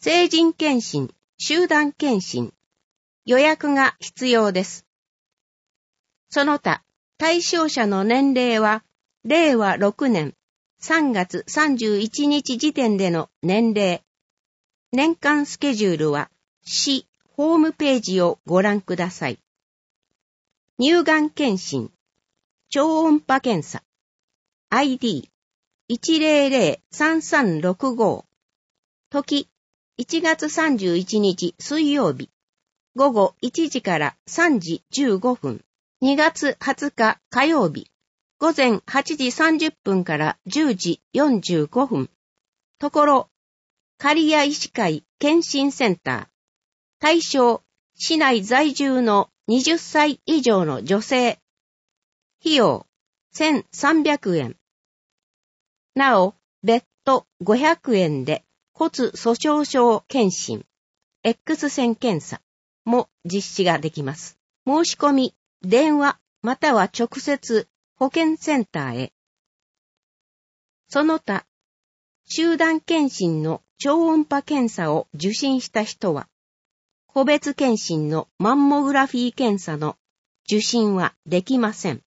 成人検診、集団検診、予約が必要です。その他、対象者の年齢は、令和6年3月31日時点での年齢。年間スケジュールは、市ホームページをご覧ください。乳がん検診、超音波検査、ID1003365、時、1月31日水曜日、午後1時から3時15分、2月20日火曜日、午前8時30分から10時45分、ところ、刈谷医師会検診センター、対象、市内在住の20歳以上の女性、費用、1300円。なお、別途500円で骨粗鬆症検診、X 線検査も実施ができます。申し込み、電話または直接保健センターへ。その他、集団検診の超音波検査を受診した人は、個別検診のマンモグラフィー検査の受診はできません。